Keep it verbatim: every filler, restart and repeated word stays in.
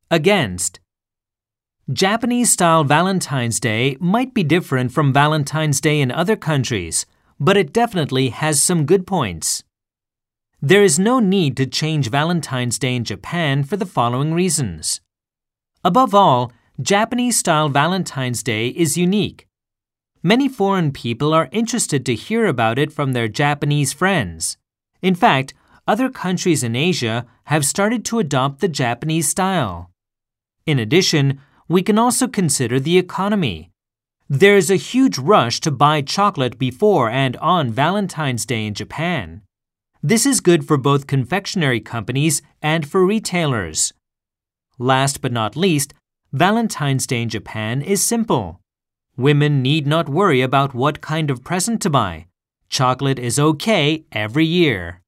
Against. Japanese-style Valentine's Day might be different from Valentine's Day in other countries, but it definitely has some good points. There is no need to change Valentine's Day in Japan for the following reasons. Above all, Japanese-style Valentine's Day is unique. Many foreign people are interested to hear about it from their Japanese friends. In fact, other countries in Asia have started to adopt the Japanese style. In addition, we can also consider the economy. There is a huge rush to buy chocolate before and on Valentine's Day in Japan. This is good for both confectionery companies and for retailers. Last but not least, Valentine's Day in Japan is simple. Women need not worry about what kind of present to buy. Chocolate is okay every year.